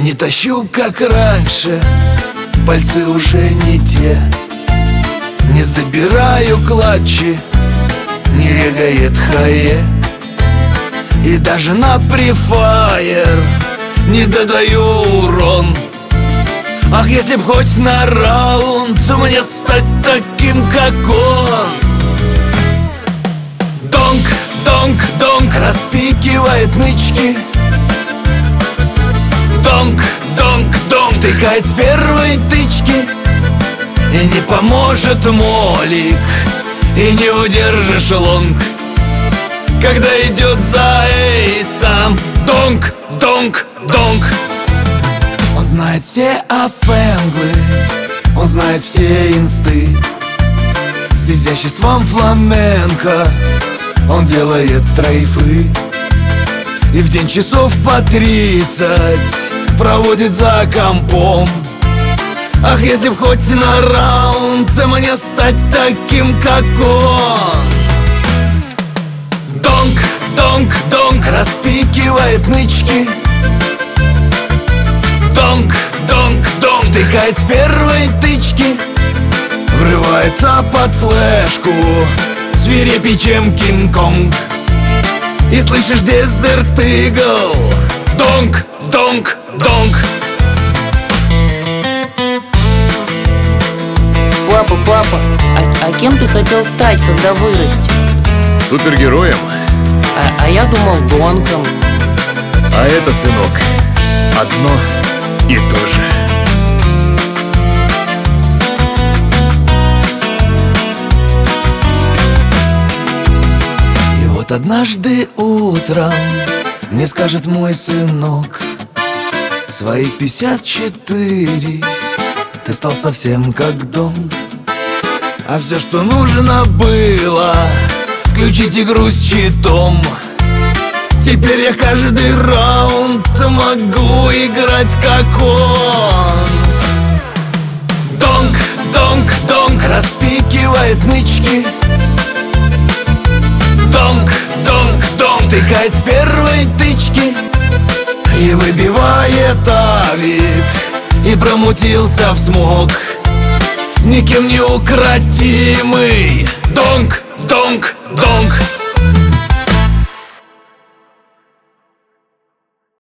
не тащу, как раньше, пальцы уже не те. Не забираю клатчи, не регает хае. И даже на префайр не додаю урон. Ах, если б хоть на раунд мне стать таким, как он. Донк, донк, донк, распикивает нычки. Донк, донк, донк, втыкает с первой тычки. И не поможет молик, и не удержишь лонг, когда идет за эйсом. Донк, донк, донк. Он знает все оффенглы, он знает все инсты. С изяществом фламенко он делает стрейфы. И в день часов по 30 проводит за компом. Ах, если б хоть на раунд мне стать таким, как он. Донк, донк, донк, распикивает нычки. Донк, донк, донк, втыкает с первой тычки. Врывается под флешку, свирепей, чем Кинг-Конг. И слышишь Desert Eagle. Донк, донк, донк. Папа, а кем ты хотел стать, когда вырастешь? Супергероем? А я думал, гонком. А это, сынок, одно и то же. И вот однажды утром мне скажет мой сынок: в свои 54 ты стал совсем как Дон. А все, что нужно было, включить игру с читом. Теперь я каждый раунд могу играть как он. Донк, донк, донк, распикивает нычки. Донк, донк, донк, втыкает с первой тычки. И выбивает авик, и промутился в смог. Никем не укротимый. Донк, донк, донк.